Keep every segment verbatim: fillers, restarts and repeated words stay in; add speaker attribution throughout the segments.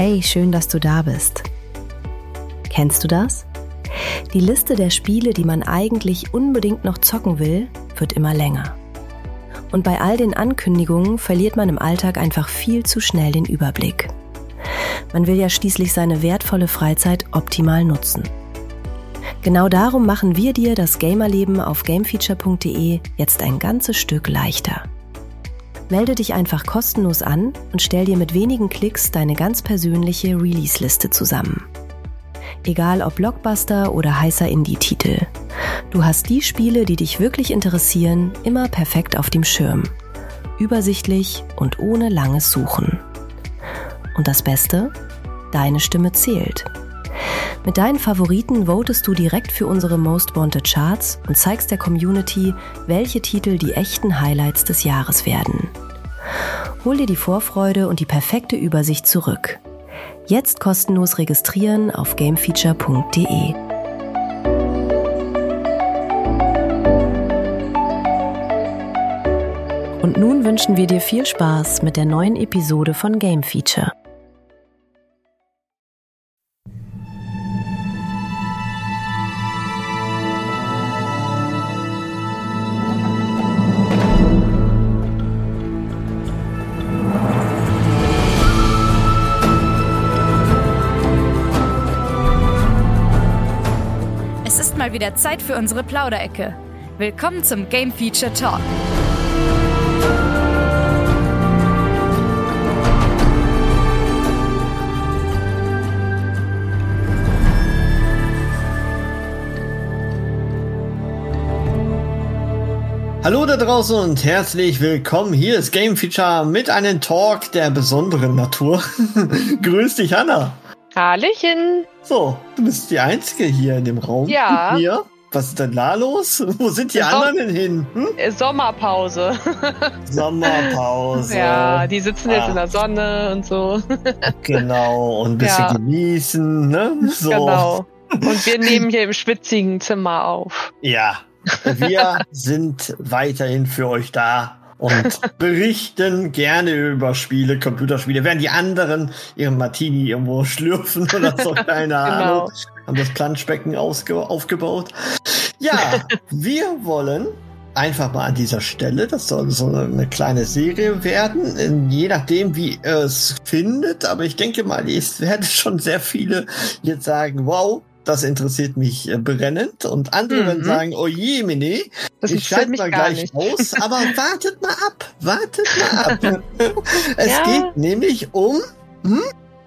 Speaker 1: Hey, schön, dass du da bist. Kennst du das? Die Liste der Spiele, die man eigentlich unbedingt noch zocken will, wird immer länger. Und bei all den Ankündigungen verliert man im Alltag einfach viel zu schnell den Überblick. Man will ja schließlich seine wertvolle Freizeit optimal nutzen. Genau darum machen wir dir das Gamerleben auf gamefeature punkt de jetzt ein ganzes Stück leichter. Melde dich einfach kostenlos an und stell dir mit wenigen Klicks deine ganz persönliche Release-Liste zusammen. Egal ob Blockbuster oder heißer Indie-Titel. Du hast die Spiele, die dich wirklich interessieren, immer perfekt auf dem Schirm. Übersichtlich und ohne langes Suchen. Und das Beste? Deine Stimme zählt. Mit deinen Favoriten votest du direkt für unsere Most Wanted Charts und zeigst der Community, welche Titel die echten Highlights des Jahres werden. Hol dir die Vorfreude und die perfekte Übersicht zurück. Jetzt kostenlos registrieren auf gamefeature punkt de. Und nun wünschen wir dir viel Spaß mit der neuen Episode von Game Feature.
Speaker 2: Mal wieder Zeit für unsere Plauderecke. Willkommen zum Game Feature Talk.
Speaker 3: Hallo da draußen und herzlich willkommen. Hier ist Game Feature mit einem Talk der besonderen Natur. Grüß dich, Hanna.
Speaker 4: Hallöchen.
Speaker 3: So, du bist die Einzige hier in dem Raum.
Speaker 4: Ja.
Speaker 3: Mit mir. Was ist denn da los? Wo sind die Som- anderen denn hin? Hm?
Speaker 4: Sommerpause.
Speaker 3: Sommerpause.
Speaker 4: Ja, die sitzen
Speaker 3: ah.
Speaker 4: jetzt in der Sonne und so.
Speaker 3: Genau, und ein bisschen ja. genießen, ne? So.
Speaker 4: Genau. Und wir nehmen hier im schwitzigen Zimmer auf.
Speaker 3: Ja, wir sind weiterhin für euch da. Und berichten gerne über Spiele, Computerspiele, während die anderen ihren Martini irgendwo schlürfen oder so, keine Ahnung. Genau. Haben das Planschbecken ausge- aufgebaut. Ja, wir wollen einfach mal an dieser Stelle, das soll so eine kleine Serie werden, je nachdem, wie ihr es findet. Aber ich denke mal, es werden schon sehr viele jetzt sagen, wow, das interessiert mich äh, brennend. Und andere mhm. werden sagen, oh je, Mene, das ich schalte mal gleich nicht. aus. Aber wartet mal ab, wartet mal ab. Es ja. geht nämlich um hm?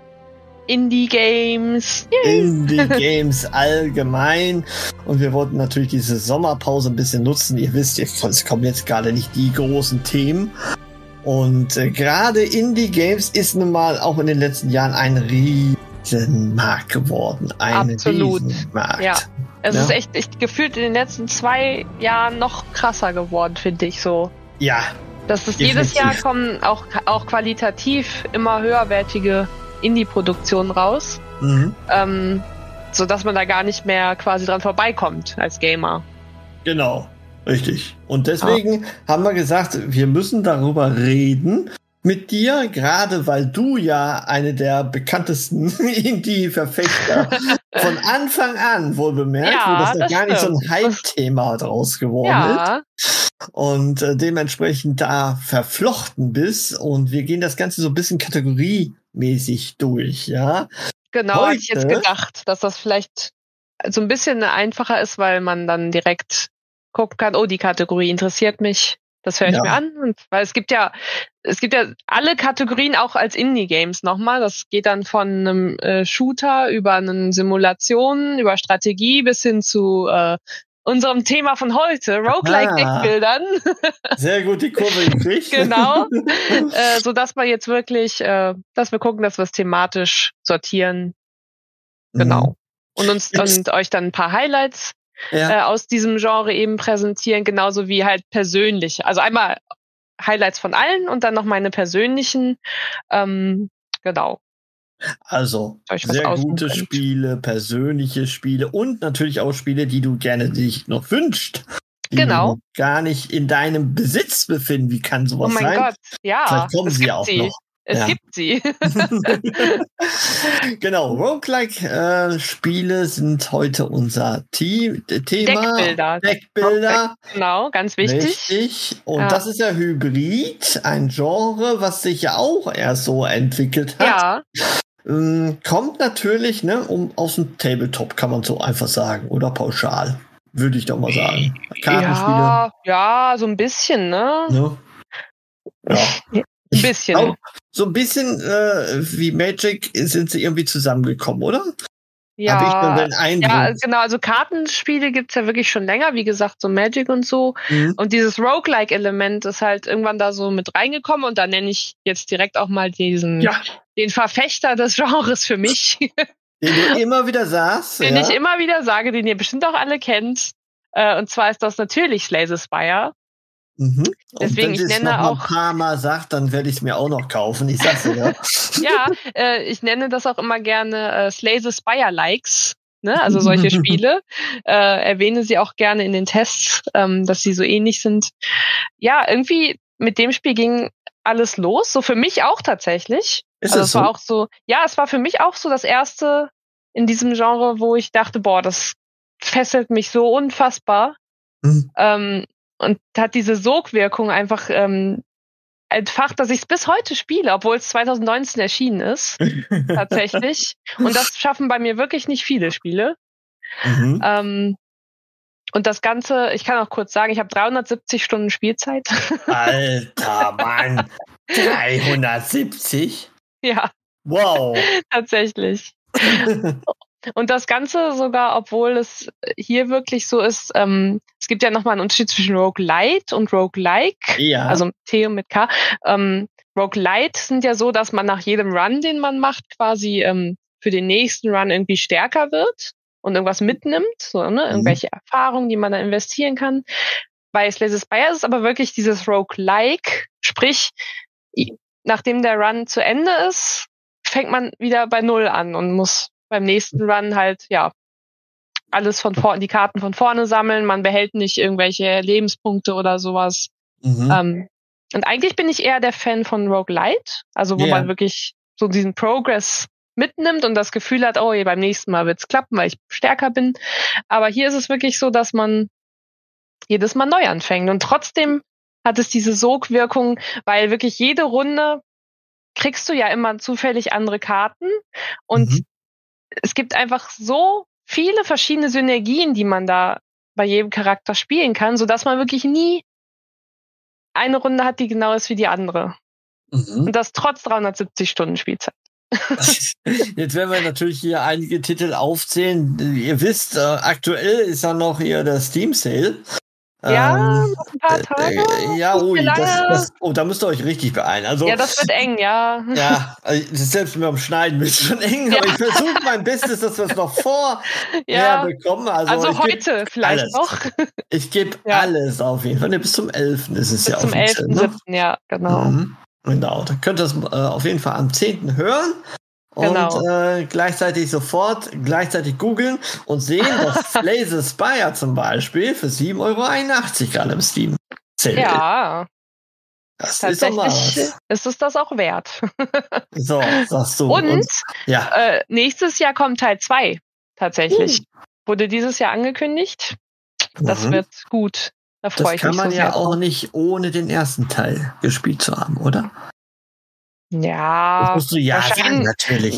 Speaker 4: Indie-Games.
Speaker 3: Indie-Games allgemein. Und wir wollten natürlich diese Sommerpause ein bisschen nutzen. Ihr wisst, es kommen jetzt gerade nicht die großen Themen. Und äh, gerade Indie-Games ist nun mal auch in den letzten Jahren ein riesen Markt geworden. Ein
Speaker 4: Absolut.
Speaker 3: Riesenmarkt.
Speaker 4: Ja. Es
Speaker 3: ja?
Speaker 4: ist echt, echt gefühlt in den letzten zwei Jahren noch krasser geworden, finde ich so.
Speaker 3: Ja.
Speaker 4: Das ist jedes Jahr kommen auch, auch qualitativ immer höherwertige Indie-Produktionen raus. Mhm. Ähm, so dass man da gar nicht mehr quasi dran vorbeikommt als Gamer.
Speaker 3: Genau. Richtig. Und deswegen ja. haben wir gesagt, wir müssen darüber reden mit dir, gerade weil du ja eine der bekanntesten Indie-Verfechter von Anfang an, wohl bemerkt,
Speaker 4: ja,
Speaker 3: wo das, das gar
Speaker 4: stimmt.
Speaker 3: nicht so ein Hype-Thema draus geworden
Speaker 4: ja.
Speaker 3: ist. Und äh, dementsprechend da verflochten bist. Und wir gehen das Ganze so ein bisschen kategoriemäßig durch, ja.
Speaker 4: Genau, Heute, hatte ich jetzt gedacht, dass das vielleicht so ein bisschen einfacher ist, weil man dann direkt gucken kann, oh, die Kategorie interessiert mich. Das höre ich ja. mir an. Und, weil es gibt ja, es gibt ja alle Kategorien auch als Indie-Games nochmal. Das geht dann von einem äh, Shooter über eine Simulation, über Strategie bis hin zu äh, unserem Thema von heute, Roguelike-Deckbildern.
Speaker 3: Sehr gut, die Kurve gekriegt.
Speaker 4: Genau. äh, so dass wir jetzt wirklich, äh, dass wir gucken, dass wir es thematisch sortieren. Genau. Mhm. Und uns jetzt. und euch dann ein paar Highlights Ja. Äh, aus diesem Genre eben präsentieren, genauso wie halt persönlich. Also einmal Highlights von allen und dann noch meine persönlichen. Ähm, genau.
Speaker 3: Also sehr gute könnt. Spiele, persönliche Spiele und natürlich auch Spiele, die du gerne dich noch wünschst. Die
Speaker 4: genau.
Speaker 3: gar nicht in deinem Besitz befinden. Wie kann sowas sein?
Speaker 4: Oh mein sein? Gott, ja.
Speaker 3: Vielleicht kommen sie ja auch sie. noch.
Speaker 4: Es
Speaker 3: ja.
Speaker 4: gibt sie.
Speaker 3: Genau, Roguelike-Spiele äh, sind heute unser T- Thema.
Speaker 4: Deckbilder.
Speaker 3: Deckbilder.
Speaker 4: Genau, ganz wichtig.
Speaker 3: Richtig. Und
Speaker 4: ja.
Speaker 3: das ist ja Hybrid, ein Genre, was sich ja auch erst so entwickelt hat.
Speaker 4: Ja.
Speaker 3: Ähm, kommt natürlich ne, um, aus dem Tabletop, kann man so einfach sagen. Oder pauschal, würde ich doch mal sagen. Kartenspiele.
Speaker 4: Ja, ja, so ein bisschen, ne?
Speaker 3: Ne? Ja.
Speaker 4: Ein bisschen.
Speaker 3: Glaub, so ein bisschen äh, wie Magic sind sie irgendwie zusammengekommen, oder?
Speaker 4: Ja,
Speaker 3: Hab ich nur den Eindruck.
Speaker 4: Ja, genau. Also Kartenspiele gibt's ja wirklich schon länger. Wie gesagt, so Magic und so. Mhm. Und dieses Roguelike-Element ist halt irgendwann da so mit reingekommen. Und da nenne ich jetzt direkt auch mal diesen,
Speaker 3: ja.
Speaker 4: den Verfechter des Genres für mich.
Speaker 3: Den du immer wieder sagst.
Speaker 4: Den
Speaker 3: ja?
Speaker 4: ich immer wieder sage, den ihr bestimmt auch alle kennt. Äh, und zwar ist das natürlich Slay the Spire.
Speaker 3: Mhm.
Speaker 4: Deswegen,
Speaker 3: und wenn
Speaker 4: ich nenne
Speaker 3: noch mal
Speaker 4: auch
Speaker 3: ein paar Mal sagt, dann werde ich es mir auch noch kaufen. Ich sag's dir, ja.
Speaker 4: ja, äh, ich nenne das auch immer gerne äh, Slay the Spire Likes, ne? Also solche Spiele. Äh, erwähne sie auch gerne in den Tests, ähm, dass sie so ähnlich sind. Ja, irgendwie mit dem Spiel ging alles los. So für mich auch tatsächlich.
Speaker 3: Ist
Speaker 4: also
Speaker 3: das
Speaker 4: es
Speaker 3: so?
Speaker 4: war auch so, ja, es war für mich auch so das erste in diesem Genre, wo ich dachte, boah, das fesselt mich so unfassbar. Mhm. Ähm, Und hat diese Sogwirkung einfach ähm, entfacht, dass ich es bis heute spiele, obwohl es zwanzig neunzehn erschienen ist. Tatsächlich. Und das schaffen bei mir wirklich nicht viele Spiele. Mhm. Ähm, und das Ganze, ich kann auch kurz sagen, ich habe dreihundertsiebzig Stunden Spielzeit.
Speaker 3: Alter Mann! dreihundertsiebzig?
Speaker 4: Ja.
Speaker 3: Wow!
Speaker 4: Tatsächlich. Und das Ganze sogar, obwohl es hier wirklich so ist, ähm, es gibt ja nochmal einen Unterschied zwischen Roguelite und Roguelike,
Speaker 3: ja.
Speaker 4: also T und mit K. Ähm, Roguelite sind ja so, dass man nach jedem Run, den man macht, quasi ähm, für den nächsten Run irgendwie stärker wird und irgendwas mitnimmt, so ne, irgendwelche mhm. Erfahrungen, die man da investieren kann. Bei Slay the Spire ist es aber wirklich dieses Roguelike, sprich, nachdem der Run zu Ende ist, fängt man wieder bei Null an und muss beim nächsten Run halt, ja, alles von vorne, die Karten von vorne sammeln. Man behält nicht irgendwelche Lebenspunkte oder sowas. Mhm. Ähm, und eigentlich bin ich eher der Fan von Roguelite, also wo yeah. man wirklich so diesen Progress mitnimmt und das Gefühl hat, oh, beim nächsten Mal wird's klappen, weil ich stärker bin. Aber hier ist es wirklich so, dass man jedes Mal neu anfängt. Und trotzdem hat es diese Sogwirkung, weil wirklich jede Runde kriegst du ja immer zufällig andere Karten und mhm. es gibt einfach so viele verschiedene Synergien, die man da bei jedem Charakter spielen kann, sodass man wirklich nie eine Runde hat, die genau ist wie die andere. Mhm. Und das trotz dreihundertsiebzig Stunden Spielzeit.
Speaker 3: Jetzt werden wir natürlich hier einige Titel aufzählen. Ihr wisst, äh, aktuell ist ja noch hier der Steam Sale.
Speaker 4: Ja, ähm, noch ein paar Tage.
Speaker 3: Äh, ja, ui, das, das, oh, da müsst ihr euch richtig beeilen. Also,
Speaker 4: ja, das wird eng, ja.
Speaker 3: Ja, also selbst mit dem Schneiden wird es schon eng, ja. aber ich versuche mein Bestes, dass wir es noch vorher ja. bekommen. Also,
Speaker 4: also heute vielleicht
Speaker 3: alles.
Speaker 4: noch.
Speaker 3: Ich gebe ja. alles auf jeden Fall. Ne, bis zum elften ist es
Speaker 4: bis
Speaker 3: ja
Speaker 4: zum
Speaker 3: offiziell.
Speaker 4: elften siebten Ne? Ja, genau.
Speaker 3: Mhm. Genau, dann könnt ihr es äh, auf jeden Fall am zehnten hören.
Speaker 4: Genau.
Speaker 3: Und äh, gleichzeitig sofort gleichzeitig googeln und sehen, dass Slay the Spire zum Beispiel für sieben Euro einundachtzig gerade im Steam zählt.
Speaker 4: Ja.
Speaker 3: Das ist doch mal was.
Speaker 4: Ist es das auch wert.
Speaker 3: So, sagst du.
Speaker 4: Und,
Speaker 3: und ja.
Speaker 4: äh, nächstes Jahr kommt Teil zwei tatsächlich. Uh. Wurde dieses Jahr angekündigt. Das mhm. wird gut. Da freue ich mich.
Speaker 3: Das kann man
Speaker 4: so
Speaker 3: ja
Speaker 4: sehr
Speaker 3: auch
Speaker 4: drauf.
Speaker 3: nicht ohne den ersten Teil gespielt zu haben, oder?
Speaker 4: Ja,
Speaker 3: das musst du ja sagen, natürlich.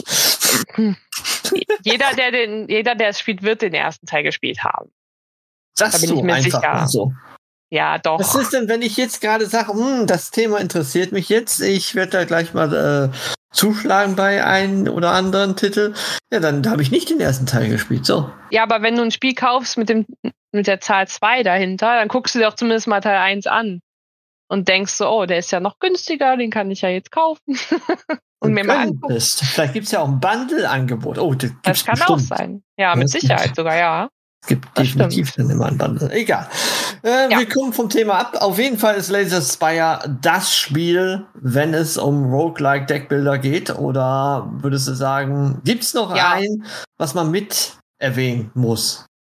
Speaker 4: jeder, der den, jeder, der es spielt, wird den ersten Teil gespielt haben.
Speaker 3: Das
Speaker 4: da bin
Speaker 3: so
Speaker 4: ich mir
Speaker 3: einfach
Speaker 4: sicher.
Speaker 3: So.
Speaker 4: Ja, doch.
Speaker 3: Was ist denn, wenn ich jetzt gerade sage, hm, das Thema interessiert mich jetzt, ich werde da gleich mal äh, zuschlagen bei einem oder anderen Titel, ja, dann habe ich nicht den ersten Teil gespielt, so.
Speaker 4: Ja, aber wenn du ein Spiel kaufst mit dem mit der Zahl zwei dahinter, dann guckst du dir auch zumindest mal Teil eins an. Und denkst so, oh, der ist ja noch günstiger, den kann ich ja jetzt kaufen. und mir mal angucken.
Speaker 3: Vielleicht gibt es ja auch ein Bundle-Angebot. Oh, das,
Speaker 4: das kann
Speaker 3: bestimmt.
Speaker 4: auch sein. Ja, mit
Speaker 3: das
Speaker 4: Sicherheit
Speaker 3: gibt,
Speaker 4: sogar, ja.
Speaker 3: Es gibt
Speaker 4: das
Speaker 3: definitiv
Speaker 4: stimmt.
Speaker 3: dann immer ein Bundle. Egal. Äh, ja. Wir kommen vom Thema ab. Auf jeden Fall ist Slay the Spire das Spiel, wenn es um Roguelike Deckbilder geht. Oder würdest du sagen, gibt es noch
Speaker 4: ja.
Speaker 3: ein, was man mit erwähnen muss?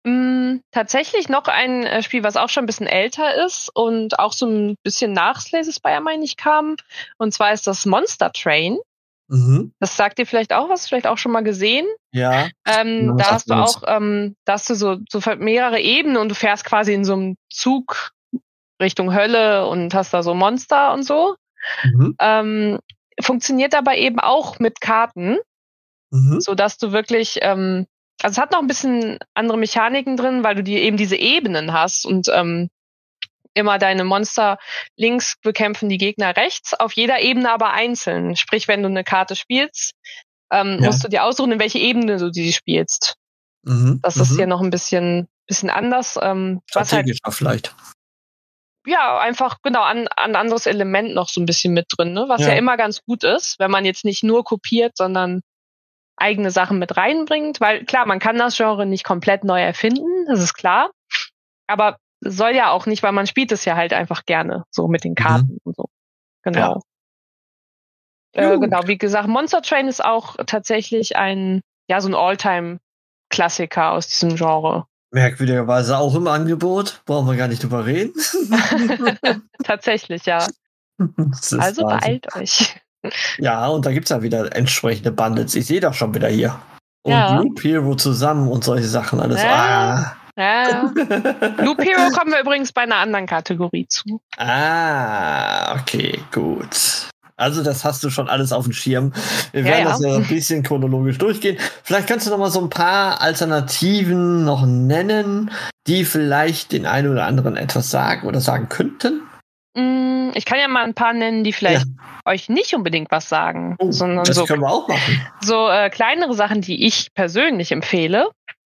Speaker 4: Mm, tatsächlich noch ein äh, Spiel, was auch schon ein bisschen älter ist und auch so ein bisschen nach Slay the Spire, meine ich, kam. Und zwar ist das Monster Train.
Speaker 3: Mhm.
Speaker 4: Das sagt dir vielleicht auch was, vielleicht auch schon mal gesehen.
Speaker 3: Ja.
Speaker 4: Ähm, da hast du auch, ähm, da hast du so, so mehrere Ebenen und du fährst quasi in so einem Zug Richtung Hölle und hast da so Monster und so.
Speaker 3: Mhm.
Speaker 4: Ähm, funktioniert aber eben auch mit Karten,
Speaker 3: Mhm.
Speaker 4: so dass du wirklich, ähm, also es hat noch ein bisschen andere Mechaniken drin, weil du die eben diese Ebenen hast und ähm, immer deine Monster links bekämpfen die Gegner rechts, auf jeder Ebene aber einzeln. Sprich, wenn du eine Karte spielst, ähm,
Speaker 3: Ja.
Speaker 4: musst du dir aussuchen, in welche Ebene du die spielst.
Speaker 3: Mhm.
Speaker 4: Das
Speaker 3: mhm.
Speaker 4: ist hier noch ein bisschen, bisschen anders. Ähm, was halt,
Speaker 3: Strategischer vielleicht.
Speaker 4: ja, einfach genau an ein anderes Element noch so ein bisschen mit drin, ne? Was ja.
Speaker 3: Ja.
Speaker 4: ja immer ganz gut ist, wenn man jetzt nicht nur kopiert, sondern eigene Sachen mit reinbringt. Weil klar, man kann das Genre nicht komplett neu erfinden, das ist klar. Aber soll ja auch nicht, weil man spielt es ja halt einfach gerne, so mit den Karten mhm. und so. Genau. Ja. Äh, genau, wie gesagt, Monster Train ist auch tatsächlich ein, ja, so ein All-Time-Klassiker aus diesem Genre.
Speaker 3: Merkwürdigerweise auch im Angebot. Brauchen wir gar nicht drüber reden.
Speaker 4: Tatsächlich, ja. Also Wahnsinn. Beeilt euch.
Speaker 3: Ja, und da gibt's ja wieder entsprechende Bundles. Ich sehe doch schon wieder hier. Und
Speaker 4: ja.
Speaker 3: Loop Hero zusammen und solche Sachen alles.
Speaker 4: Ja.
Speaker 3: Ah.
Speaker 4: Ja. Loop Hero kommen wir übrigens bei einer anderen Kategorie zu.
Speaker 3: Ah, okay, gut. Also das hast du schon alles auf dem Schirm. Wir werden ja, ja. das ja ein bisschen chronologisch durchgehen. Vielleicht kannst du noch mal so ein paar Alternativen noch nennen, die vielleicht den einen oder anderen etwas sagen oder sagen könnten.
Speaker 4: Ich kann ja mal ein paar nennen, die vielleicht ja. euch nicht unbedingt was sagen.
Speaker 3: Oh,
Speaker 4: sondern
Speaker 3: das
Speaker 4: so,
Speaker 3: können wir auch machen.
Speaker 4: So äh, kleinere Sachen, die ich persönlich empfehle.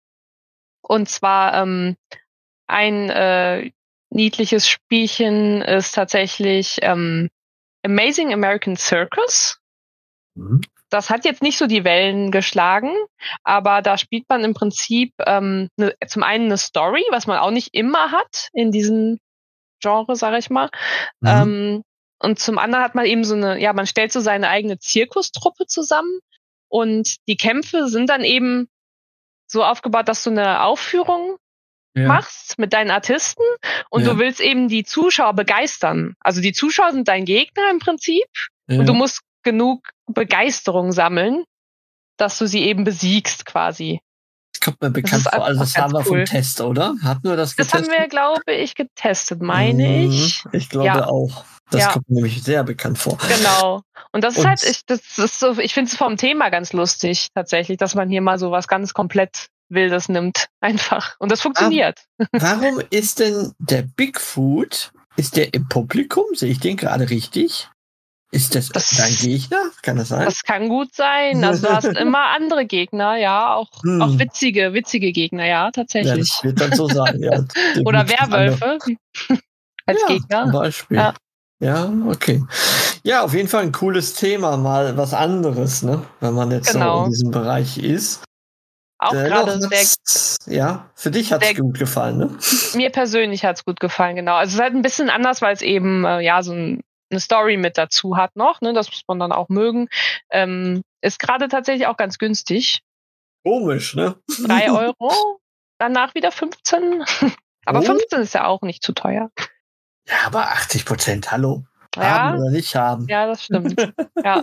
Speaker 4: Und zwar ähm, ein äh, niedliches Spielchen ist tatsächlich ähm, Amazing American Circus. Mhm. Das hat jetzt nicht so die Wellen geschlagen, aber da spielt man im Prinzip ähm, ne, zum einen eine Story, was man auch nicht immer hat in diesem Genre, sag ich mal. Mhm. Ähm, und zum anderen hat man eben so eine, ja, man stellt so seine eigene Zirkustruppe zusammen und die Kämpfe sind dann eben so aufgebaut, dass du eine Aufführung ja. machst mit deinen Artisten und ja. du willst eben die Zuschauer begeistern. Also die Zuschauer sind dein Gegner im Prinzip ja. und du musst genug Begeisterung sammeln, dass du sie eben besiegst quasi.
Speaker 3: Das kommt mir bekannt vor. Also das haben wir cool. vom Test, oder? Hatten wir das getestet?
Speaker 4: Das haben wir, glaube ich, getestet, meine mmh, ich.
Speaker 3: Ich glaube ja. auch. Das ja. kommt mir nämlich sehr bekannt vor.
Speaker 4: Genau. Und das ist und halt, ich, das ist so, ich finde es vom Thema ganz lustig, tatsächlich, dass man hier mal so was ganz komplett Wildes nimmt. Einfach. Und das funktioniert.
Speaker 3: Aber warum ist denn der Bigfoot, ist der im Publikum? Sehe ich den gerade richtig? Ist das, das dein Gegner? Kann das sein?
Speaker 4: Das kann gut sein. Also du hast immer andere Gegner, ja, auch, hm. auch witzige, witzige Gegner, ja, tatsächlich. Ja,
Speaker 3: das wird dann so sein, ja.
Speaker 4: Oder Werwölfe als
Speaker 3: ja,
Speaker 4: Gegner.
Speaker 3: Zum Beispiel. Ja. ja, okay. Ja, auf jeden Fall ein cooles Thema, mal was anderes, ne? Wenn man jetzt genau. so in diesem Bereich ist.
Speaker 4: Auch äh, gerade sehr.
Speaker 3: Ja, für dich hat es gut gefallen, ne?
Speaker 4: Mir persönlich hat es gut gefallen, genau. Also es ist halt ein bisschen anders, weil es eben, äh, ja, so ein eine Story mit dazu hat noch, ne, das muss man dann auch mögen. Ähm, ist gerade tatsächlich auch ganz günstig.
Speaker 3: Komisch, ne?
Speaker 4: Drei Euro, danach wieder fünfzehn. Aber oh. fünfzehn ist ja auch nicht zu teuer.
Speaker 3: Ja, aber achtzig Prozent, hallo.
Speaker 4: Ja.
Speaker 3: Haben oder nicht haben.
Speaker 4: Ja, das stimmt. Ja.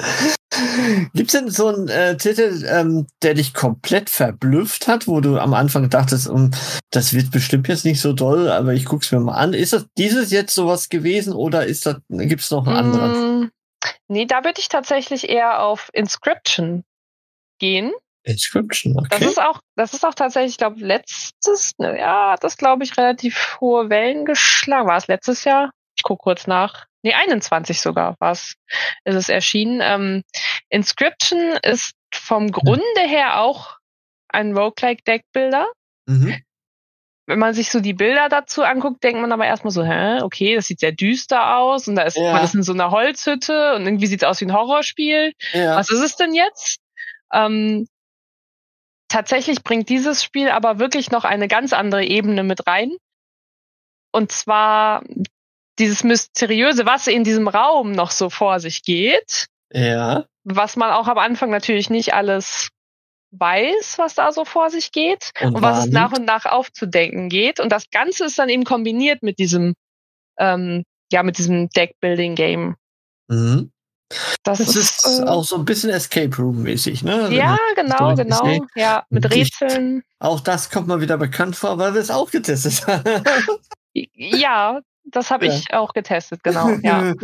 Speaker 3: Gibt's denn so einen äh, Titel, ähm, der dich komplett verblüfft hat, wo du am Anfang dachtest, um, das wird bestimmt jetzt nicht so doll, aber ich guck's mir mal an. Ist das dieses jetzt sowas gewesen oder ist das, gibt's noch einen anderen?
Speaker 4: Mm, nee, da würde ich tatsächlich eher auf Inscription gehen.
Speaker 3: Inscription, okay.
Speaker 4: Das ist auch, das ist auch tatsächlich, ich glaube, letztes, ja, das glaube ich relativ hohe Wellen geschlagen. War es letztes Jahr? Ich gucke kurz nach. Nee, einundzwanzig sogar war es, ist es erschienen. Ähm, Inscription ist vom Grunde her auch ein Roguelike-Deckbuilder. Mhm. Wenn man sich so die Bilder dazu anguckt, denkt man aber erstmal so, hä, okay, das sieht sehr düster aus und da ist, ja. man ist in so einer Holzhütte und irgendwie sieht es aus wie ein Horrorspiel. Ja. Was ist es denn jetzt? Ähm, tatsächlich bringt dieses Spiel aber wirklich noch eine ganz andere Ebene mit rein. Und zwar dieses Mysteriöse, was in diesem Raum noch so vor sich geht.
Speaker 3: Ja.
Speaker 4: Was man auch am Anfang natürlich nicht alles weiß, was da so vor sich geht
Speaker 3: Und
Speaker 4: und, was es
Speaker 3: wahrnimmt.
Speaker 4: nach und nach aufzudenken geht. Und das Ganze ist dann eben kombiniert mit diesem, ähm, ja, mit diesem Deck-Building-Game.
Speaker 3: Mhm.
Speaker 4: Das,
Speaker 3: Das
Speaker 4: ist,
Speaker 3: ist
Speaker 4: äh,
Speaker 3: auch so ein bisschen Escape Room-mäßig, ne? Wenn
Speaker 4: ja,
Speaker 3: ich das
Speaker 4: genau,
Speaker 3: richtig
Speaker 4: genau.
Speaker 3: sehe.
Speaker 4: Ja, mit
Speaker 3: Ich-
Speaker 4: Rätseln.
Speaker 3: Auch das kommt mal wieder bekannt vor, weil wir es auch getestet haben.
Speaker 4: Ja, das habe
Speaker 3: Ja.
Speaker 4: ich auch getestet, genau. Ja.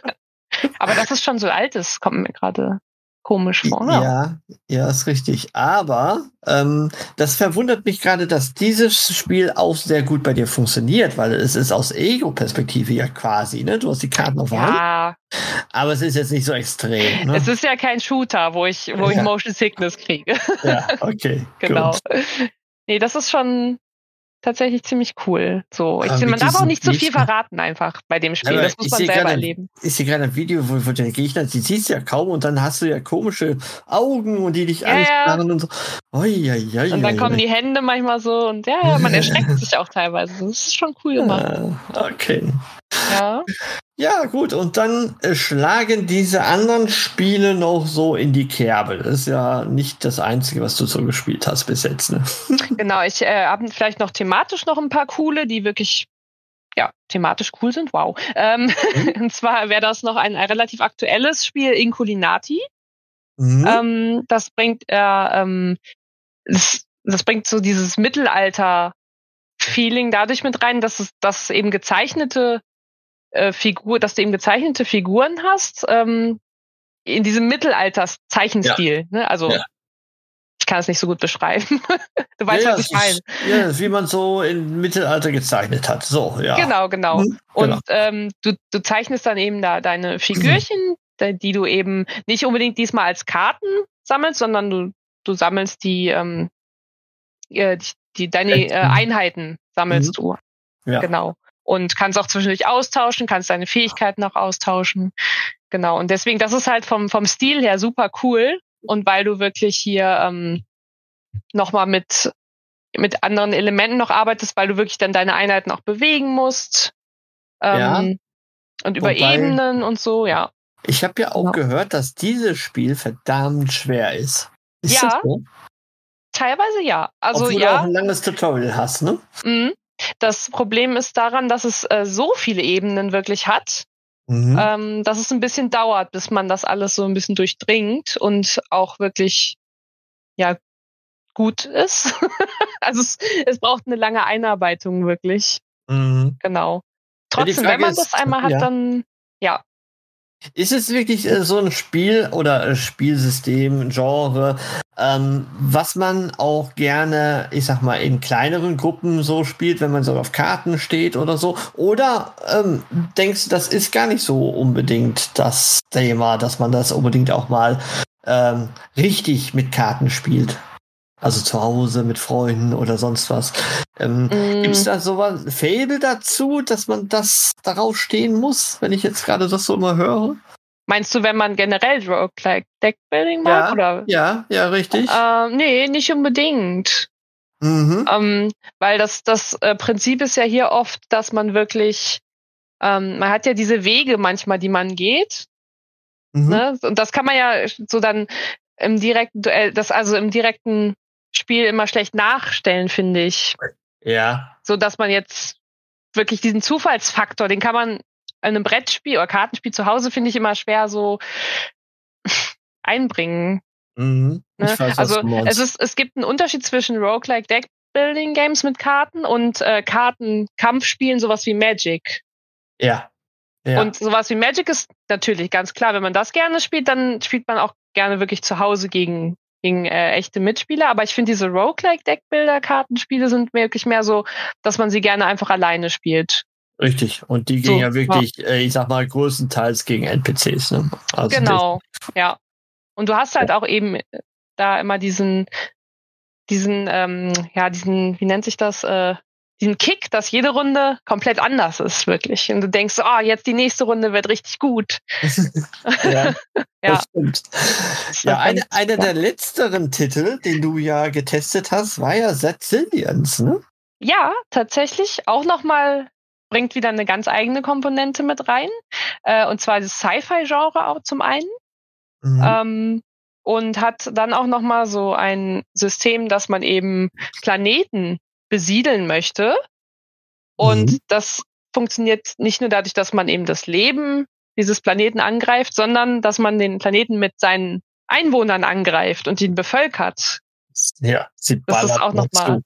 Speaker 4: Aber dass es schon so alt ist, kommt mir gerade komisch vor. Ja.
Speaker 3: Ja, ja, ist richtig. Aber ähm, das verwundert mich gerade, dass dieses Spiel auch sehr gut bei dir funktioniert, weil es ist aus Ego-Perspektive ja quasi, ne? Du hast die Karten auf der Hand,
Speaker 4: Ja,
Speaker 3: aber es ist jetzt nicht so extrem, ne?
Speaker 4: es ist ja kein Shooter, wo ich, wo ich
Speaker 3: Ja.
Speaker 4: Motion Sickness kriege.
Speaker 3: Ja, okay.
Speaker 4: Genau.
Speaker 3: Gut.
Speaker 4: Nee, das ist schon tatsächlich ziemlich cool. So, ich,
Speaker 3: Aber mit
Speaker 4: man darf auch
Speaker 3: diesen
Speaker 4: nicht zu viel
Speaker 3: Gegner-
Speaker 4: verraten einfach bei dem Spiel.
Speaker 3: Aber
Speaker 4: Das muss
Speaker 3: ich
Speaker 4: man
Speaker 3: sehe
Speaker 4: selber
Speaker 3: gerade-
Speaker 4: erleben.
Speaker 3: Ich sehe gerade ein Video, wo, wo der Gegner, die siehst du ja kaum und dann hast du ja komische Augen und die dich
Speaker 4: Ja,
Speaker 3: anstarren und so. Oi, oi, oi,
Speaker 4: Und dann
Speaker 3: oi,
Speaker 4: kommen
Speaker 3: oi.
Speaker 4: die Hände manchmal so und ja, ja, man erschreckt sich auch teilweise. Das ist schon cool gemacht.
Speaker 3: Ah, okay.
Speaker 4: Ja.
Speaker 3: Ja, gut. Und dann äh, schlagen diese anderen Spiele noch so in die Kerbe. Das ist ja nicht das Einzige, was du so gespielt hast bis jetzt, ne?
Speaker 4: Genau, ich äh, habe vielleicht noch thematisch noch ein paar coole, die wirklich ja thematisch cool sind. Wow. Ähm,
Speaker 3: Mhm.
Speaker 4: Und zwar wäre das noch ein, ein relativ aktuelles Spiel, Inculinati.
Speaker 3: Mhm.
Speaker 4: Ähm, das bringt äh, ähm, das, das bringt so dieses Mittelalter-Feeling dadurch mit rein, dass es, dass es eben gezeichnete äh, Figur, dass du eben gezeichnete Figuren hast ähm, in diesem Mittelalters-Zeichenstil. Ne? Also
Speaker 3: Ja.
Speaker 4: ich kann es nicht so gut beschreiben. Du weißt,
Speaker 3: ja,
Speaker 4: was ich
Speaker 3: das
Speaker 4: meine.
Speaker 3: ist- Ja, das ist, wie man so im Mittelalter gezeichnet hat. So, ja.
Speaker 4: Genau, genau.
Speaker 3: Mhm,
Speaker 4: Und
Speaker 3: genau.
Speaker 4: ähm, du, du zeichnest dann eben da deine Figürchen, die, die du eben nicht unbedingt diesmal als Karten sammelst, sondern du, du sammelst die, ähm, äh, die, die deine äh, Einheiten sammelst du.
Speaker 3: Ja.
Speaker 4: Genau. Und kannst auch zwischendurch austauschen, kannst deine Fähigkeiten auch austauschen. Genau. Und deswegen, das ist halt vom, vom Stil her super cool. Und weil du wirklich hier ähm, nochmal mit, mit anderen Elementen noch arbeitest, weil du wirklich dann deine Einheiten auch bewegen musst. Ähm,
Speaker 3: Ja.
Speaker 4: Und über
Speaker 3: Wobei-
Speaker 4: Ebenen und so, ja.
Speaker 3: Ich habe ja auch
Speaker 4: Genau.
Speaker 3: gehört, dass dieses Spiel verdammt schwer ist. Ist
Speaker 4: Ja.
Speaker 3: das so?
Speaker 4: Teilweise ja. Also
Speaker 3: Obwohl du
Speaker 4: ja.
Speaker 3: auch ein langes Tutorial hast, ne?
Speaker 4: Mhm. Das Problem ist daran, dass es äh, so viele Ebenen wirklich hat,
Speaker 3: Mhm.
Speaker 4: ähm, dass es ein bisschen dauert, bis man das alles so ein bisschen durchdringt und auch wirklich ja gut ist. Also es, es braucht eine lange Einarbeitung wirklich.
Speaker 3: Mhm.
Speaker 4: Genau.
Speaker 3: Ja, die
Speaker 4: Trotzdem,
Speaker 3: Frage
Speaker 4: wenn man
Speaker 3: ist,
Speaker 4: das einmal hat,
Speaker 3: ja.
Speaker 4: dann ja.
Speaker 3: Ist es wirklich äh, so ein Spiel oder äh, Spielsystem, Genre, ähm, was man auch gerne, ich sag mal, in kleineren Gruppen so spielt, wenn man so auf Karten steht oder so? Oder ähm, denkst du, das ist gar nicht so unbedingt das Thema, dass man das unbedingt auch mal ähm, richtig mit Karten spielt? Also zu Hause mit Freunden oder sonst was. Ähm,
Speaker 4: Mm,
Speaker 3: Gibt es da sowas, Faible dazu, dass man das darauf stehen muss, wenn ich jetzt gerade das so mal höre?
Speaker 4: Meinst du, wenn man generell Roguelike Deckbuilding mag?
Speaker 3: Ja,
Speaker 4: Oder?
Speaker 3: ja, ja, richtig.
Speaker 4: Ähm, nee, nicht unbedingt.
Speaker 3: Mhm.
Speaker 4: Ähm, weil das, das äh, Prinzip ist ja hier oft, dass man wirklich, ähm, man hat ja diese Wege manchmal, die man geht.
Speaker 3: Mhm.
Speaker 4: Ne? Und das kann man ja so dann im direkten Duell, das also im direkten Spiel immer schlecht nachstellen, finde ich.
Speaker 3: Ja.
Speaker 4: So dass man jetzt wirklich diesen Zufallsfaktor, den kann man in einem Brettspiel oder Kartenspiel zu Hause, finde ich immer schwer so einbringen.
Speaker 3: Mhm. Ich
Speaker 4: Ne?
Speaker 3: weiß, was
Speaker 4: Also
Speaker 3: du meinst.
Speaker 4: es ist, es gibt einen Unterschied zwischen Roguelike Deckbuilding Games mit Karten und äh, Karten-Kampfspielen, sowas wie Magic.
Speaker 3: Ja. Ja.
Speaker 4: Und sowas wie Magic ist natürlich ganz klar, wenn man das gerne spielt, dann spielt man auch gerne wirklich zu Hause gegen, gegen äh, echte Mitspieler. Aber ich finde, diese Roguelike Deckbuilder-Kartenspiele sind wirklich mehr so, dass man sie gerne einfach alleine spielt.
Speaker 3: Richtig. Und die
Speaker 4: So,
Speaker 3: gehen ja wirklich, äh, ich sag mal, größtenteils gegen N P Cs. Ne? Also
Speaker 4: Genau, ja. Und du hast halt auch eben da immer diesen, diesen, ähm, ja, diesen, wie nennt sich das, äh, diesen Kick, dass jede Runde komplett anders ist, wirklich. Und du denkst, ah, oh, jetzt die nächste Runde wird richtig gut.
Speaker 3: ja,
Speaker 4: Ja.
Speaker 3: das stimmt. Ja, eine, einer der letzteren Titel, den du ja getestet hast, war ja Sicilians, ne?
Speaker 4: Ja, tatsächlich. Auch nochmal bringt wieder eine ganz eigene Komponente mit rein. Äh, und zwar das Sci-Fi-Genre auch zum einen.
Speaker 3: Mhm.
Speaker 4: Ähm, und hat dann auch nochmal so ein System, dass man eben Planeten besiedeln möchte. Und mhm. das funktioniert nicht nur dadurch, dass man eben das Leben dieses Planeten angreift, sondern dass man den Planeten mit seinen Einwohnern angreift und ihn bevölkert.
Speaker 3: Ja, sie ballert
Speaker 4: das ist auch nochmal.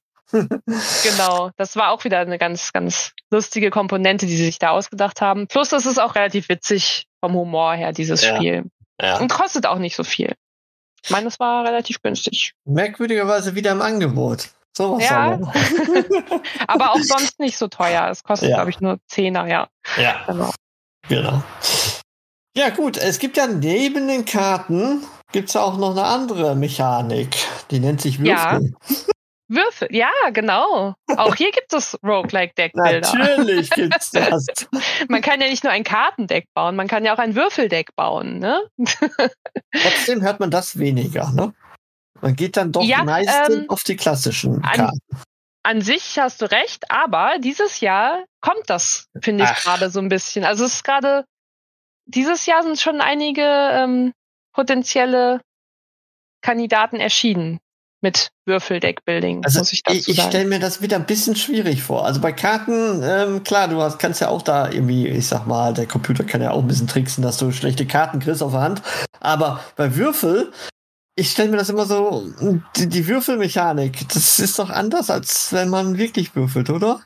Speaker 4: Genau, das war auch wieder eine ganz, ganz lustige Komponente, die sie sich da ausgedacht haben. Plus, das ist auch relativ witzig vom Humor her, dieses ja. Spiel. Ja. Und kostet auch nicht so viel. Ich meine, es war relativ günstig.
Speaker 3: Merkwürdigerweise wieder im Angebot. So was
Speaker 4: ja, aber auch sonst nicht so teuer. Es kostet, ja. glaube ich, nur Zehner, ja.
Speaker 3: Ja,
Speaker 4: genau.
Speaker 3: genau. Ja gut, es gibt ja neben den Karten, gibt es auch noch eine andere Mechanik. Die nennt sich Würfel.
Speaker 4: Ja. Würfel, ja, genau. Auch hier gibt es Roguelike-Deckbilder.
Speaker 3: Natürlich gibt's das.
Speaker 4: Man kann ja nicht nur ein Kartendeck bauen, man kann ja auch ein Würfeldeck bauen, ne?
Speaker 3: Trotzdem hört man das weniger, ne? Man geht dann doch
Speaker 4: ja,
Speaker 3: meistens
Speaker 4: ähm,
Speaker 3: auf die klassischen Karten.
Speaker 4: An, an sich hast du recht, aber dieses Jahr kommt das, finde ich, gerade so ein bisschen. Also es ist gerade, dieses Jahr sind schon einige ähm, potenzielle Kandidaten erschienen mit Würfeldeckbuilding,
Speaker 3: also
Speaker 4: muss ich dazu
Speaker 3: ich, ich
Speaker 4: sagen.
Speaker 3: stelle mir das wieder ein bisschen schwierig vor. Also bei Karten, ähm, klar, du hast, kannst ja auch da irgendwie, ich sag mal, der Computer kann ja auch ein bisschen tricksen, dass du schlechte Karten kriegst auf der Hand. Aber bei Würfel, ich stelle mir das immer so, die, die Würfelmechanik, das ist doch anders, als wenn man wirklich würfelt, oder?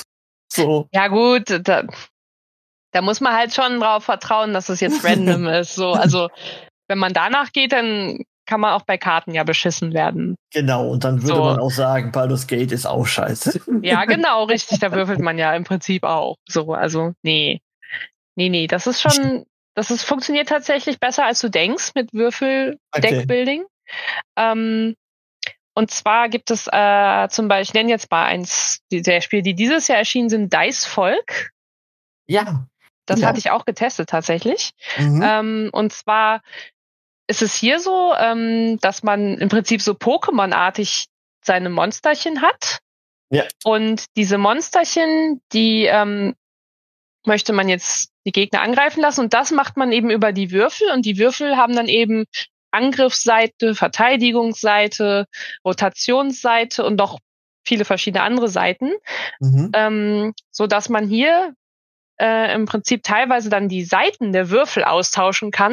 Speaker 3: So.
Speaker 4: Ja gut, da, da muss man halt schon drauf vertrauen, dass es jetzt random ist. So, also wenn man danach geht, dann kann man auch bei Karten ja beschissen werden.
Speaker 3: Genau, und dann würde so. man auch sagen, Baldur's Gate ist auch scheiße.
Speaker 4: Ja, genau, richtig, da würfelt man ja im Prinzip auch. So, also, nee. Nee, nee, das ist schon, das ist, funktioniert tatsächlich besser, als du denkst mit Würfel-Deckbuilding. Okay. Ähm, und zwar gibt es äh, zum Beispiel, ich nenne jetzt mal eins der Spiele, die dieses Jahr erschienen sind, Dice Folk.
Speaker 3: Ja.
Speaker 4: Das
Speaker 3: ja.
Speaker 4: hatte ich auch getestet tatsächlich.
Speaker 3: Mhm.
Speaker 4: Ähm, und zwar ist es hier so, ähm, dass man im Prinzip so Pokémon-artig seine Monsterchen hat.
Speaker 3: Ja.
Speaker 4: Und diese Monsterchen, die ähm, möchte man jetzt die Gegner angreifen lassen. Und das macht man eben über die Würfel. Und die Würfel haben dann eben Angriffsseite, Verteidigungsseite, Rotationsseite und noch viele verschiedene andere Seiten.
Speaker 3: Mhm.
Speaker 4: Ähm, so dass man hier äh, im Prinzip teilweise dann die Seiten der Würfel austauschen kann.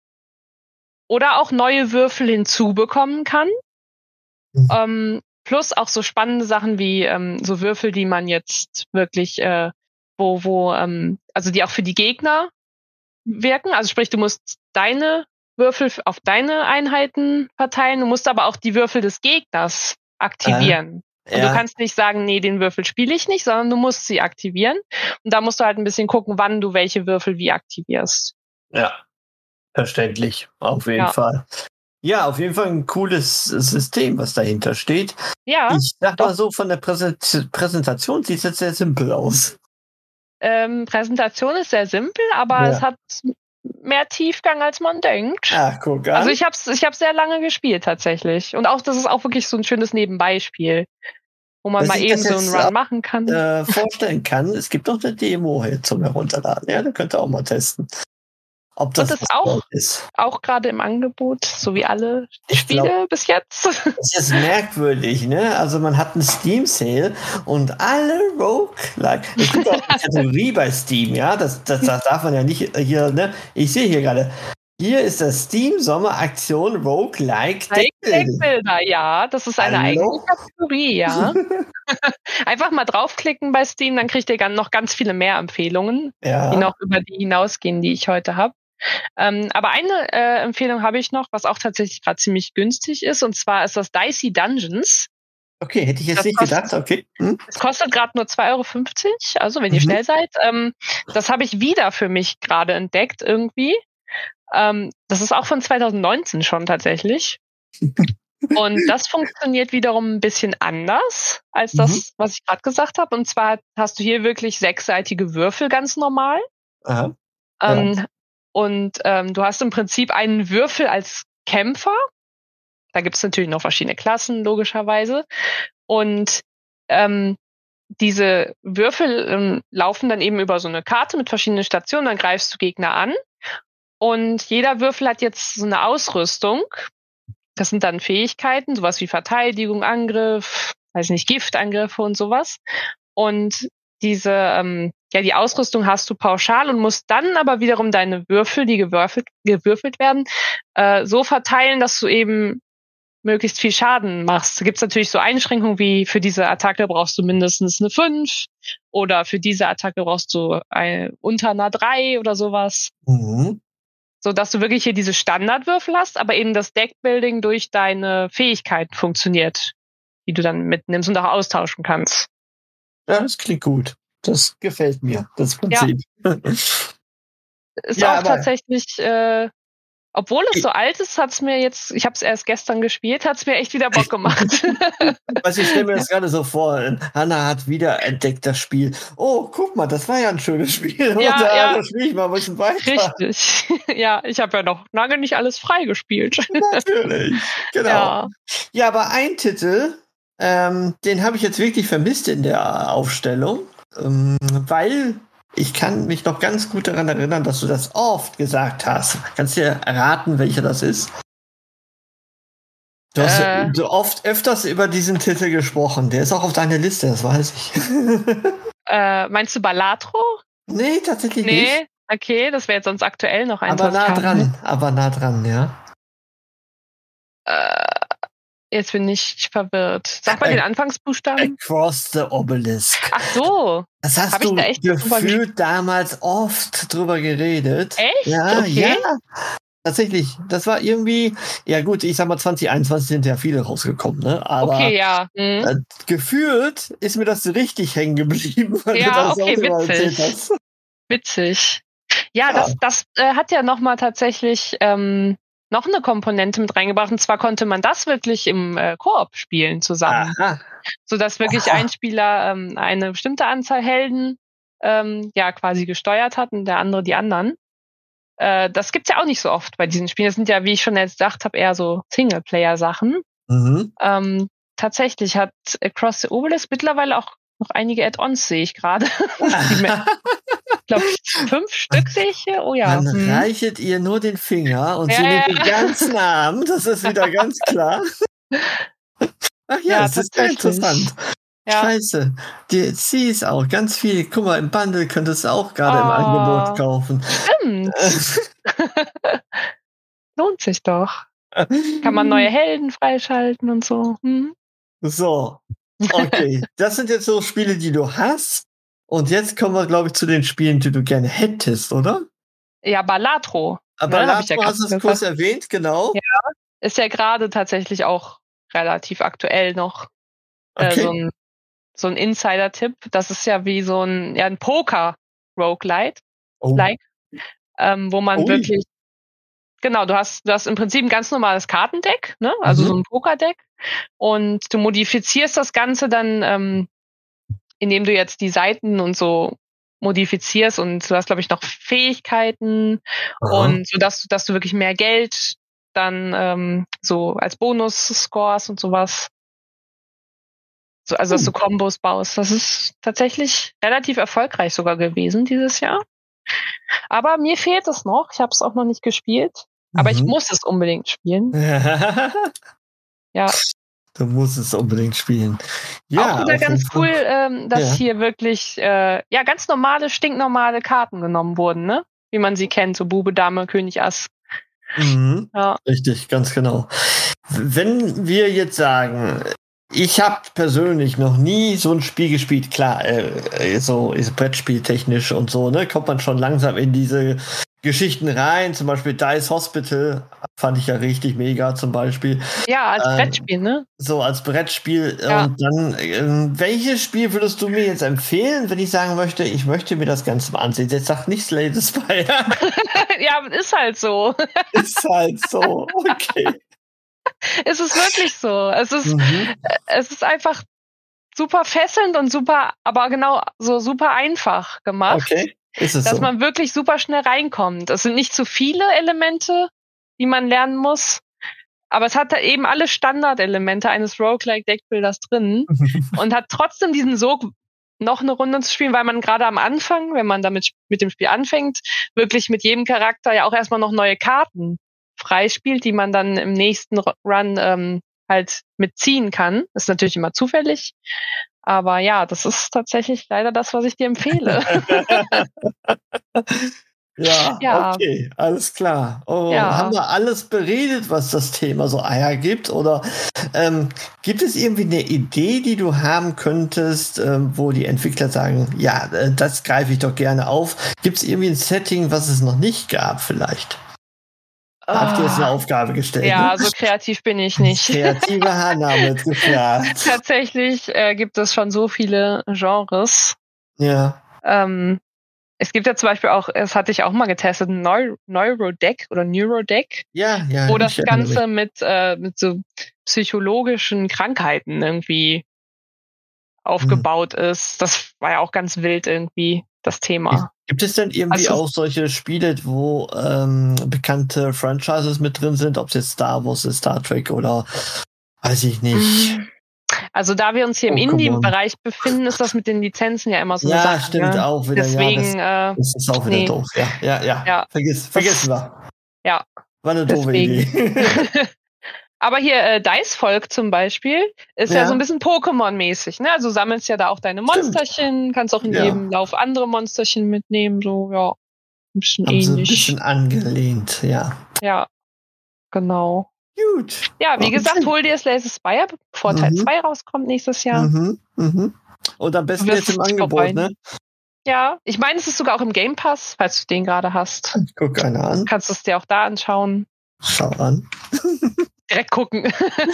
Speaker 4: Oder auch neue Würfel hinzubekommen kann. Mhm. Ähm, plus auch so spannende Sachen wie ähm, so Würfel, die man jetzt wirklich, äh, wo, wo, ähm, also die auch für die Gegner wirken. Also sprich, du musst deine Würfel auf deine Einheiten verteilen, du musst aber auch die Würfel des Gegners aktivieren. Äh, Und ja. du kannst nicht sagen, nee, den Würfel spiele ich nicht, sondern du musst sie aktivieren. Und da musst du halt ein bisschen gucken, wann du welche Würfel wie aktivierst.
Speaker 3: Ja. Verständlich, auf jeden
Speaker 4: ja.
Speaker 3: Fall. Ja, auf jeden Fall ein cooles System, was dahinter steht.
Speaker 4: Ja.
Speaker 3: Ich sag
Speaker 4: doch.
Speaker 3: mal so, von der Präsent- Präsentation sieht es jetzt sehr simpel aus.
Speaker 4: Ähm, Präsentation ist sehr simpel, aber ja. es hat mehr Tiefgang, als man denkt.
Speaker 3: Ach, guck an.
Speaker 4: Also ich hab's, ich hab's sehr lange gespielt tatsächlich. Und auch, das ist auch wirklich so ein schönes Nebenbeispiel, wo man
Speaker 3: Dass
Speaker 4: mal eben so einen Run machen kann.
Speaker 3: Äh, vorstellen kann, es gibt noch eine Demo hier zum Herunterladen. Ja, da könnt ihr auch mal testen. Ob das,
Speaker 4: das ist auch, ist. auch gerade im Angebot, so wie alle ich Spiele glaub, bis jetzt.
Speaker 3: Das ist merkwürdig, ne? Also man hat einen Steam-Sale und alle Roguelike. Es gibt auch eine Kategorie bei Steam, ja? Das, das, das darf man ja nicht hier, ne? Ich sehe hier gerade. Hier ist das Steam Sommeraktion Roguelike
Speaker 4: Deckbilder. Ja, das ist eine Hallo? eigene Kategorie, ja. Einfach mal draufklicken bei Steam, dann kriegt ihr noch ganz viele mehr Empfehlungen,
Speaker 3: ja.
Speaker 4: die noch über die hinausgehen, die ich heute habe. Ähm, aber eine äh, Empfehlung habe ich noch, was auch tatsächlich gerade ziemlich günstig ist, und zwar ist das Dicey Dungeons.
Speaker 3: Okay, hätte ich jetzt das nicht kostet, gedacht, okay. Hm.
Speaker 4: Es kostet gerade nur zwei Euro fünfzig, also wenn ihr mhm. schnell seid. Ähm, das habe ich wieder für mich gerade entdeckt irgendwie. Ähm, das ist auch von zwanzig neunzehn schon tatsächlich. Und das funktioniert wiederum ein bisschen anders als das, mhm. was ich gerade gesagt habe. Und zwar hast du hier wirklich sechsseitige Würfel ganz normal.
Speaker 3: Aha.
Speaker 4: Ähm,
Speaker 3: ja.
Speaker 4: Und ähm, du hast im Prinzip einen Würfel als Kämpfer. Da gibt es natürlich noch verschiedene Klassen, logischerweise. Und ähm, diese Würfel ähm, laufen dann eben über so eine Karte mit verschiedenen Stationen. Dann greifst du Gegner an. Und jeder Würfel hat jetzt so eine Ausrüstung, das sind dann Fähigkeiten, sowas wie Verteidigung, Angriff, weiß nicht, Giftangriffe und sowas. Und diese, ähm, ja, die Ausrüstung hast du pauschal und musst dann aber wiederum deine Würfel, die gewürfelt, gewürfelt werden, äh, so verteilen, dass du eben möglichst viel Schaden machst. Da gibt's natürlich so Einschränkungen wie für diese Attacke brauchst du mindestens eine fünf oder für diese Attacke brauchst du ein, unter einer drei oder sowas.
Speaker 3: Mhm.
Speaker 4: So dass du wirklich hier diese Standardwürfel hast, aber eben das Deckbuilding durch deine Fähigkeiten funktioniert, die du dann mitnimmst und auch austauschen kannst.
Speaker 3: Ja, das klingt gut. Das gefällt mir, das Prinzip.
Speaker 4: Ja. Ist
Speaker 3: Ja,
Speaker 4: auch
Speaker 3: aber-
Speaker 4: tatsächlich, äh, obwohl es so alt ist, hat's mir jetzt, ich habe es erst gestern gespielt, hat's mir echt wieder Bock gemacht.
Speaker 3: Also ich stelle mir das gerade so vor, Hanna hat wieder entdeckt das Spiel. Oh, guck mal, das war ja ein schönes Spiel.
Speaker 4: Ja,
Speaker 3: Und, äh,
Speaker 4: ja.
Speaker 3: das spiele ich mal ein bisschen weiter.
Speaker 4: Richtig. Ja, ich habe ja noch lange nicht alles freigespielt.
Speaker 3: Natürlich, genau. Ja,
Speaker 4: Ja.
Speaker 3: aber ein Titel, ähm, den habe ich jetzt wirklich vermisst in der Aufstellung, ähm, weil ich kann mich noch ganz gut daran erinnern, dass du das oft gesagt hast. Kannst du dir erraten, welcher das ist? Du hast
Speaker 4: Äh.
Speaker 3: so oft öfters über diesen Titel gesprochen. Der ist auch auf deiner Liste, das weiß ich.
Speaker 4: Äh, meinst du Balatro?
Speaker 3: Nee, tatsächlich nicht.
Speaker 4: Nee, okay, das wäre jetzt sonst aktuell noch eins.
Speaker 3: Aber
Speaker 4: was ich
Speaker 3: nah
Speaker 4: habe.
Speaker 3: dran, aber nah dran, ja.
Speaker 4: Äh, jetzt bin ich verwirrt. Sag mal
Speaker 3: Äh,
Speaker 4: den Anfangsbuchstaben.
Speaker 3: Across the Obelisk.
Speaker 4: Ach so.
Speaker 3: Das hast
Speaker 4: Hab ich
Speaker 3: du
Speaker 4: da echt drüber
Speaker 3: gefühlt damals oft drüber geredet.
Speaker 4: Echt?
Speaker 3: Ja,
Speaker 4: Okay.
Speaker 3: ja. Tatsächlich. Das war irgendwie, ja gut, ich sag mal zwanzig einundzwanzig sind ja viele rausgekommen, ne? Aber
Speaker 4: Okay, ja. Hm.
Speaker 3: äh, gefühlt ist mir das richtig hängen geblieben, weil
Speaker 4: Ja,
Speaker 3: du das
Speaker 4: okay,
Speaker 3: auch immer
Speaker 4: witzig.
Speaker 3: erzählt hast.
Speaker 4: Witzig. Ja,
Speaker 3: Ja.
Speaker 4: das, das äh, hat ja nochmal tatsächlich ähm, noch eine Komponente mit reingebracht. Und zwar konnte man das wirklich im äh, Koop spielen zusammen.
Speaker 3: Aha.
Speaker 4: Sodass wirklich
Speaker 3: Aha.
Speaker 4: ein Spieler ähm, eine bestimmte Anzahl Helden ähm, ja quasi gesteuert hat und der andere die anderen. Äh, das gibt's ja auch nicht so oft bei diesen Spielen. Das sind ja, wie ich schon jetzt gesagt habe, eher so Singleplayer-Sachen.
Speaker 3: Mhm.
Speaker 4: Ähm, tatsächlich hat Across the Obelisk mittlerweile auch noch einige Add-ons, sehe ich gerade. Ich glaube, fünf Stück sehe ich hier. Oh ja.
Speaker 3: Dann
Speaker 4: Hm.
Speaker 3: reichet ihr nur den Finger und
Speaker 4: Ja,
Speaker 3: sie
Speaker 4: ja.
Speaker 3: nimmt den ganzen Arm. Das ist wieder ganz klar. Ach ja,
Speaker 4: Ja,
Speaker 3: das ist sehr
Speaker 4: tatsächlich.
Speaker 3: interessant.
Speaker 4: Ja.
Speaker 3: Scheiße. Die sie ist auch ganz viel. Guck mal, im Bundle könntest du auch gerade im
Speaker 4: Oh.
Speaker 3: Angebot kaufen.
Speaker 4: Stimmt. Lohnt sich doch. Kann man neue Helden freischalten und so. Hm?
Speaker 3: So. Okay. Das sind jetzt so Spiele, die du hast. Und jetzt kommen wir, glaube ich, zu den Spielen, die du gerne hättest, oder?
Speaker 4: Ja, Balatro.
Speaker 3: Aber
Speaker 4: Ne, hab ich ja
Speaker 3: Lato hast du es
Speaker 4: gerade
Speaker 3: kurz
Speaker 4: gesagt.
Speaker 3: erwähnt, genau.
Speaker 4: Ja. Ist ja gerade tatsächlich auch relativ aktuell noch äh,
Speaker 3: Okay.
Speaker 4: so ein, so ein Insider-Tipp. Das ist ja wie so ein, ja, ein Poker-Roguelite,
Speaker 3: Oh.
Speaker 4: like, ähm, wo man
Speaker 3: Ui.
Speaker 4: wirklich, genau, du hast, du hast im Prinzip ein ganz normales Kartendeck, ne? Also
Speaker 3: Mhm.
Speaker 4: so ein Pokerdeck. Und du modifizierst das Ganze dann, ähm, indem du jetzt die Seiten und so modifizierst und du hast, glaube ich, noch Fähigkeiten
Speaker 3: Aha.
Speaker 4: und so, dass du, dass du wirklich mehr Geld dann ähm, so als Bonus-Scores und sowas. So, also, dass du Kombos baust. Das ist tatsächlich relativ erfolgreich sogar gewesen dieses Jahr. Aber mir fehlt es noch. Ich habe es auch noch nicht gespielt. Aber ich
Speaker 3: Mhm.
Speaker 4: muss es unbedingt spielen. Ja.
Speaker 3: Du musst es unbedingt spielen. Ja,
Speaker 4: auch wieder
Speaker 3: auf
Speaker 4: ganz
Speaker 3: jeden Fall.
Speaker 4: cool, ähm, dass
Speaker 3: Ja.
Speaker 4: hier wirklich äh, ja ganz normale, stinknormale Karten genommen wurden, ne? Wie man sie kennt, so Bube, Dame, König, Ass.
Speaker 3: Mhm.
Speaker 4: Ja.
Speaker 3: Richtig, ganz genau. Wenn wir jetzt sagen, ich habe persönlich noch nie so ein Spiel gespielt, klar, äh, so ist Brettspieltechnisch und so, ne, kommt man schon langsam in diese Geschichten rein, zum Beispiel Dice Hospital fand ich ja richtig mega zum Beispiel,
Speaker 4: Ja, als
Speaker 3: Ähm,
Speaker 4: Brettspiel, ne?
Speaker 3: so als Brettspiel.
Speaker 4: Ja.
Speaker 3: Und dann, ähm, welches Spiel würdest du mir jetzt empfehlen, wenn ich sagen möchte, ich möchte mir das Ganze mal ansehen? Jetzt sag nicht Slay the Spire.
Speaker 4: Ja, ist halt so.
Speaker 3: Ist halt so, okay.
Speaker 4: Es ist wirklich so. Es ist,
Speaker 3: Mhm.
Speaker 4: es ist einfach super fesselnd und super, aber genau so super einfach gemacht,
Speaker 3: Okay, ist es
Speaker 4: dass
Speaker 3: so.
Speaker 4: man wirklich super schnell reinkommt. Es sind nicht zu viele Elemente, die man lernen muss, aber es hat da eben alle Standardelemente eines Roguelike-Deckbuilders drin und hat trotzdem diesen Sog, noch eine Runde zu spielen, weil man gerade am Anfang, wenn man damit mit dem Spiel anfängt, wirklich mit jedem Charakter ja auch erstmal noch neue Karten freispielt, die man dann im nächsten Run ähm, halt mitziehen kann. Ist natürlich immer zufällig. Aber ja, das ist tatsächlich leider das, was ich dir empfehle.
Speaker 3: Ja,
Speaker 4: Ja.
Speaker 3: okay, alles klar. Oh,
Speaker 4: Ja.
Speaker 3: Haben wir alles beredet, was das Thema so Eier gibt? Oder ähm, gibt es irgendwie eine Idee, die du haben könntest, ähm, wo die Entwickler sagen, ja, äh, das greife ich doch gerne auf? Gibt es irgendwie ein Setting, was es noch nicht gab vielleicht? Habt ihr jetzt eine
Speaker 4: Ah,
Speaker 3: Aufgabe gestellt?
Speaker 4: ja,
Speaker 3: ne?
Speaker 4: so kreativ bin ich nicht.
Speaker 3: Kreative Hanna wird gefragt.
Speaker 4: Tatsächlich äh, gibt es schon so viele Genres.
Speaker 3: Ja.
Speaker 4: Ähm, es gibt ja zum Beispiel auch, das hatte ich auch mal getestet, ein Neu- Neurodeck oder Neurodeck,
Speaker 3: Ja, ja.
Speaker 4: wo
Speaker 3: ich
Speaker 4: das
Speaker 3: erinnere mich.
Speaker 4: Ganze mit, äh, mit so psychologischen Krankheiten irgendwie aufgebaut ist. Das war ja auch ganz wild irgendwie, das Thema.
Speaker 3: Gibt es denn irgendwie
Speaker 4: Also-
Speaker 3: auch solche Spiele, wo ähm, bekannte Franchises mit drin sind, ob es jetzt Star Wars ist, Star Trek oder weiß ich nicht.
Speaker 4: Also da wir uns hier im
Speaker 3: Pokémon.
Speaker 4: Indie-Bereich befinden, ist das mit den Lizenzen ja immer so eine
Speaker 3: Ja,
Speaker 4: Sache.
Speaker 3: stimmt
Speaker 4: ne?
Speaker 3: auch wieder.
Speaker 4: Deswegen,
Speaker 3: ja,
Speaker 4: äh,
Speaker 3: das, das ist auch wieder
Speaker 4: nee.
Speaker 3: doof. Ja, ja, ja.
Speaker 4: Ja.
Speaker 3: Vergiss, vergessen wir.
Speaker 4: Ja.
Speaker 3: War eine doofe
Speaker 4: Deswegen.
Speaker 3: Idee.
Speaker 4: Aber hier äh, Dice-Volk zum Beispiel ist ja.
Speaker 3: Ja.
Speaker 4: so ein bisschen Pokémon-mäßig. Ne? Also du sammelst ja da auch deine
Speaker 3: Stimmt.
Speaker 4: Monsterchen, kannst auch in
Speaker 3: Ja.
Speaker 4: jedem Lauf andere Monsterchen mitnehmen. So, ja, ein bisschen
Speaker 3: Haben sie ein
Speaker 4: ähnlich.
Speaker 3: bisschen angelehnt, ja.
Speaker 4: Ja, genau.
Speaker 3: Gut.
Speaker 4: Ja, wie
Speaker 3: Okay.
Speaker 4: gesagt, hol dir Slay the Spire, bevor Teil
Speaker 3: Mhm.
Speaker 4: zwei rauskommt nächstes Jahr.
Speaker 3: Mhm, mhm. Und am besten
Speaker 4: Du wirst
Speaker 3: jetzt im
Speaker 4: es
Speaker 3: Angebot,
Speaker 4: vorbei.
Speaker 3: ne?
Speaker 4: Ja, ich meine, es ist sogar auch im Game Pass, falls du den gerade hast.
Speaker 3: Ich guck einer an.
Speaker 4: Kannst du es dir auch da anschauen.
Speaker 3: Schau an.
Speaker 4: Direkt gucken.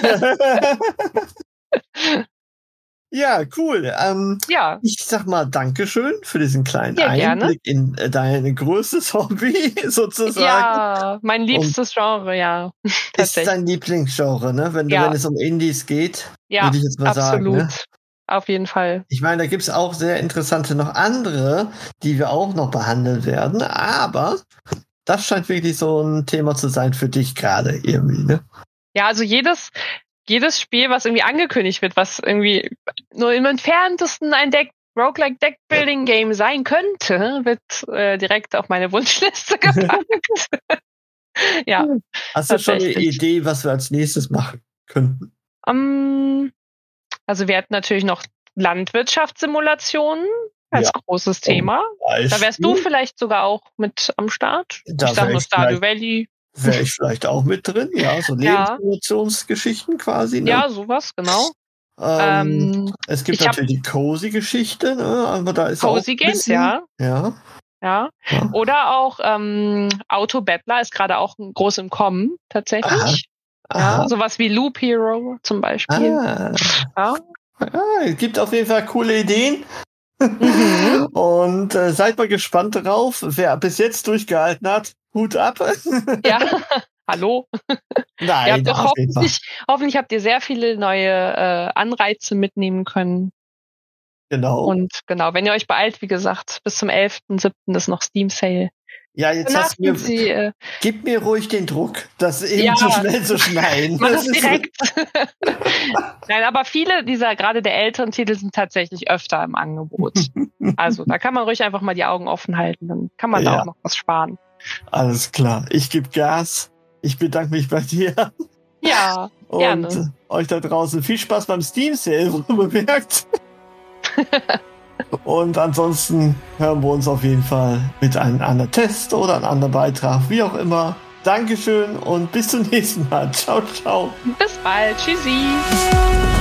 Speaker 3: Ja, cool. Ähm,
Speaker 4: Ja,
Speaker 3: ich sag mal Dankeschön für diesen kleinen
Speaker 4: Ja, gerne.
Speaker 3: Einblick in äh, dein größtes Hobby sozusagen.
Speaker 4: ja, mein liebstes Genre, ja.
Speaker 3: Ist
Speaker 4: Tatsächlich.
Speaker 3: dein Lieblingsgenre, ne? Wenn, du-
Speaker 4: Ja.
Speaker 3: wenn es um Indies geht,
Speaker 4: Ja,
Speaker 3: würde ich jetzt mal
Speaker 4: absolut.
Speaker 3: sagen. Ne?
Speaker 4: Auf jeden Fall.
Speaker 3: Ich meine, da gibt's auch sehr interessante noch andere, die wir auch noch behandeln werden, aber das scheint wirklich so ein Thema zu sein für dich gerade irgendwie, ne?
Speaker 4: Ja, also jedes, jedes Spiel, was irgendwie angekündigt wird, was irgendwie nur im entferntesten ein Deck, Roguelike Deckbuilding Game sein könnte, wird äh, direkt auf meine Wunschliste gepackt. Ja.
Speaker 3: Hast du schon eine
Speaker 4: Tatsächlich.
Speaker 3: Idee, was wir als nächstes machen könnten?
Speaker 4: Um, also wir hatten natürlich noch Landwirtschaftssimulationen als
Speaker 3: Ja.
Speaker 4: großes Thema. Da wärst du vielleicht sogar auch mit am Start.
Speaker 3: Da
Speaker 4: ich sag
Speaker 3: wär
Speaker 4: nur
Speaker 3: ich
Speaker 4: Stardew
Speaker 3: vielleicht-
Speaker 4: Valley.
Speaker 3: Wäre ich vielleicht auch mit drin, ja, so
Speaker 4: Ja.
Speaker 3: Lebenssimulationsgeschichten quasi. Ne?
Speaker 4: Ja, sowas, genau.
Speaker 3: Ähm,
Speaker 4: Ähm,
Speaker 3: es gibt
Speaker 4: ich hab-
Speaker 3: natürlich die Cozy-Geschichte, ne? Aber da ist
Speaker 4: Cozy
Speaker 3: auch ein
Speaker 4: Games,
Speaker 3: bisschen,
Speaker 4: ja.
Speaker 3: Ja.
Speaker 4: Ja.
Speaker 3: Ja.
Speaker 4: Oder auch ähm, Auto-Battler ist gerade auch groß im Kommen, tatsächlich. Ja,
Speaker 3: Aha.
Speaker 4: sowas wie Loop Hero zum Beispiel.
Speaker 3: Ah.
Speaker 4: Ja.
Speaker 3: Ah, es gibt auf jeden Fall coole Ideen.
Speaker 4: Mhm.
Speaker 3: Und äh, seid mal gespannt darauf. Wer bis jetzt durchgehalten hat, Hut ab.
Speaker 4: Ja. Hallo. Ihr
Speaker 3: Nein,
Speaker 4: habt doch
Speaker 3: auf jeden Fall.
Speaker 4: hoffentlich, hoffentlich habt ihr sehr viele neue äh, Anreize mitnehmen können.
Speaker 3: Genau.
Speaker 4: Und genau, wenn ihr euch beeilt, wie gesagt, bis zum elften siebten ist noch Steam Sale.
Speaker 3: ja, jetzt
Speaker 4: Danach
Speaker 3: hast du mir,
Speaker 4: sind sie, äh,
Speaker 3: gib mir ruhig den Druck, das eben
Speaker 4: Ja.
Speaker 3: zu schnell zu schneiden.
Speaker 4: mach
Speaker 3: Das
Speaker 4: es
Speaker 3: ist-
Speaker 4: direkt. Nein, aber viele dieser, gerade der älteren Titel sind tatsächlich öfter im Angebot. Also da kann man ruhig einfach mal die Augen offen halten, dann kann man da
Speaker 3: Ja.
Speaker 4: auch noch was sparen.
Speaker 3: Alles klar. Ich gebe Gas. Ich bedanke mich bei dir.
Speaker 4: Ja,
Speaker 3: Und
Speaker 4: Gerne.
Speaker 3: euch da draußen viel Spaß beim Steam Sale, bemerkt. Und ansonsten hören wir uns auf jeden Fall mit einem anderen Test oder einem anderen Beitrag, wie auch immer. Dankeschön und bis zum nächsten Mal. Ciao, ciao.
Speaker 4: bis bald. Tschüssi.